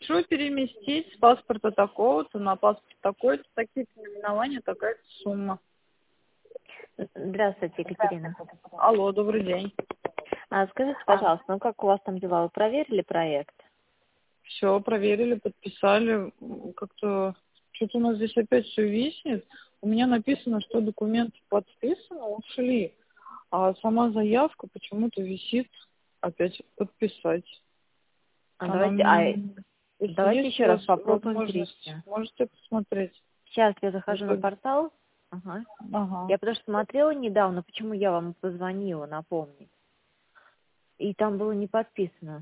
Напишу переместить с паспорта такого-то на паспорт такой-то, такие-то наименования, такая-то сумма. Здравствуйте, Екатерина. Алло, добрый день. Скажите, пожалуйста, ну как у вас там дела? Вы проверили проект? Все, проверили, подписали. Как-то что-то у нас здесь опять все виснет. У меня написано, что документы подписаны, ушли. А сама заявка почему-то висит опять подписать. Давайте Если еще у раз вас попробуем возможность, перейти. можете посмотреть. Сейчас я захожу на портал. Ага. Я потому что смотрела недавно, почему я вам позвонила напомнить. И там было не подписано.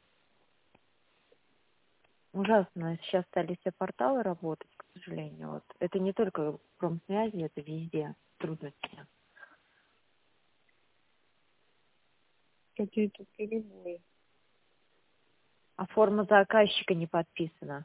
Ужасно. Сейчас стали все порталы работать, к сожалению. Вот. Это не только в промсвязи, это везде трудности. Какие-то перебои. А форма заказчика не подписана.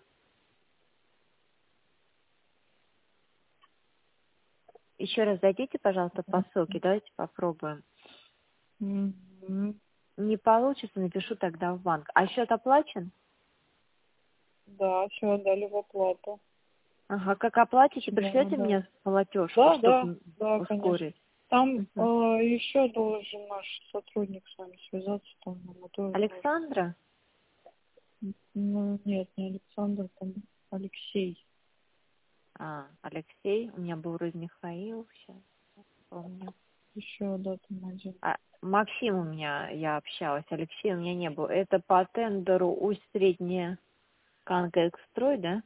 Еще раз зайдите, пожалуйста, по ссылке. Давайте попробуем. Мгм. Не получится, напишу тогда в банк. А счет оплачен? Да, все, отдали в оплату. Ага, как оплатите, Да, пришлете да. мне платежку, Да, чтобы да, конечно. ускорить. Там Мгм. еще должен наш сотрудник с вами связаться, там нам тоже. Александра? Ну, нет, не Александр, там Алексей. Алексей. У меня был вроде Михаил, сейчас помню. Еще, да, там один. Максим у меня, я общалась, Алексей у меня не был. Это по тендеру Усть-Средняя Канка-Экстрой, да?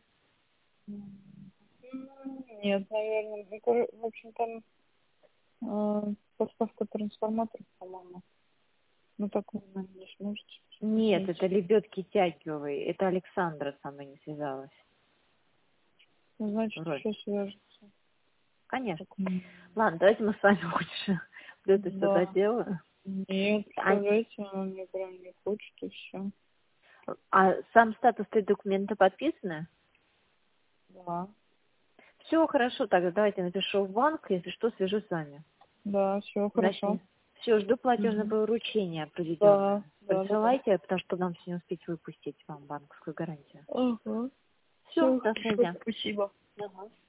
Нет, наверное. В общем, там поставка трансформаторов, по-моему. Ну, так вы, наверное, не сможете. Нет, посмотреть. это лебедки Тягиевой. Это Александра со мной не связалась. Ну, значит, Вроде. все свяжется. Конечно. Так, Ладно, давайте мы с вами лучше это все да. доделаем. Нет, представляете, он мне прям не хочет, и все. А сам статус этой документа подписаны? Да. Все хорошо, тогда давайте напишу в банк, если что, свяжусь с вами. Да, все хорошо. Все, жду платежное Мгм. поручение Да, определенное. да. Присылайте, потому что нам все не успеть выпустить вам банковскую гарантию. Ага. Все, Все до хорошо, связи. спасибо. Ага.